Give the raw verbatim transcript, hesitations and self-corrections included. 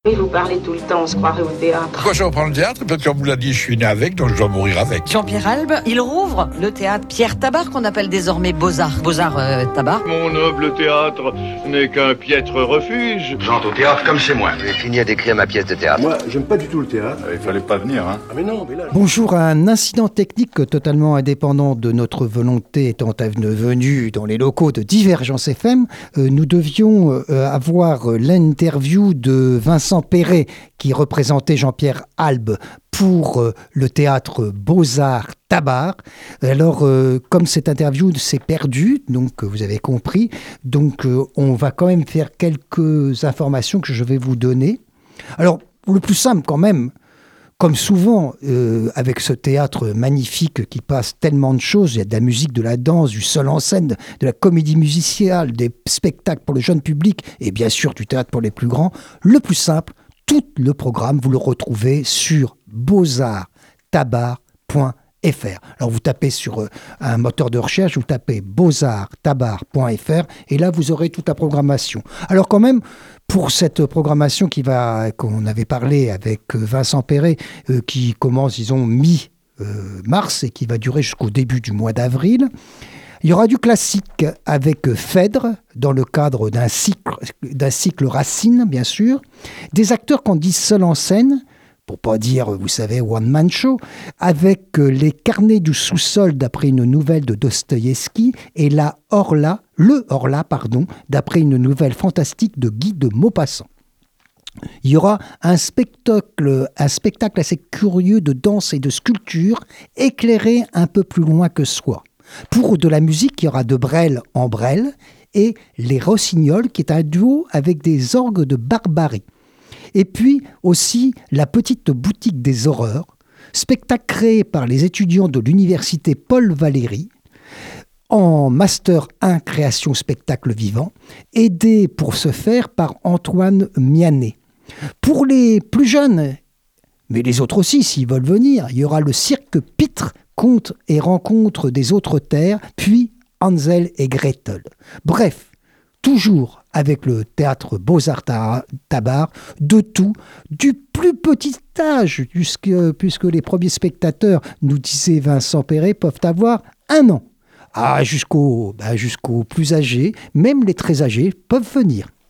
Oui, vous parlez tout le temps, on se croirait au théâtre. Pourquoi je reprends le théâtre? Parce que comme vous l'a dit, je suis né avec, donc je dois mourir avec. Jean-Pierre Albe, il rouvre le théâtre Pierre Tabart, qu'on appelle désormais Beaux-Arts. Beaux-Arts euh, Tabart. Mon noble théâtre n'est qu'un piètre refuge. J'entre au théâtre comme chez moi. J'ai fini d'écrire ma pièce de théâtre. Moi, j'aime pas du tout le théâtre. Il fallait pas venir, hein. Ah mais non, mais là... Bonjour, un incident technique totalement indépendant de notre volonté étant venu dans les locaux de Divergence F M, euh, nous devions euh, avoir l'interview de Vincent Perret qui représentait Jean-Pierre Albe pour euh, le théâtre Beaux-Arts Tabart. Alors, euh, comme cette interview s'est perdue, donc vous avez compris, donc euh, on va quand même faire quelques informations que je vais vous donner. Alors, le plus simple quand même, comme souvent, euh, avec ce théâtre magnifique qui passe tellement de choses, il y a de la musique, de la danse, du seul en scène, de la comédie musicale, des spectacles pour le jeune public et bien sûr du théâtre pour les plus grands. Le plus simple, tout le programme, vous le retrouvez sur beaux arts tabart point f r. Alors vous tapez sur un moteur de recherche, vous tapez beaux arts tabart point f r et là vous aurez toute la programmation. Alors quand même, pour cette programmation qui va, qu'on avait parlé avec Vincent Perret, euh, qui commence, disons, mi-mars et qui va durer jusqu'au début du mois d'avril, il y aura du classique avec Phèdre, dans le cadre d'un cycle, d'un cycle Racine, bien sûr, des acteurs qu'on dit seuls en scène, pour pas dire, vous savez, one-man show, avec les carnets du sous-sol d'après une nouvelle de Dostoïevski et la Horla, le Horla, pardon, d'après une nouvelle fantastique de Guy de Maupassant. Il y aura un spectacle, un spectacle assez curieux de danse et de sculpture, éclairé un peu plus loin que soi. Pour de la musique, il y aura de Brel en Brel et Les Rossignols, qui est un duo avec des orgues de Barbarie. Et puis aussi La Petite Boutique des Horreurs, spectacle créé par les étudiants de l'université Paul Valéry, en Master un Création Spectacle Vivant, aidé pour ce faire par Antoine Mianet. Pour les plus jeunes, mais les autres aussi s'ils veulent venir, il y aura le cirque Pitre, Contes et rencontres des autres terres, puis Hansel et Gretel. Bref, toujours avec le théâtre Beaux-Arts Tabart, de tout, du plus petit âge, puisque, puisque les premiers spectateurs, nous disait Vincent Perret, peuvent avoir un an. Ah, jusqu'au, bah, jusqu'aux plus âgés, même les très âgés peuvent venir.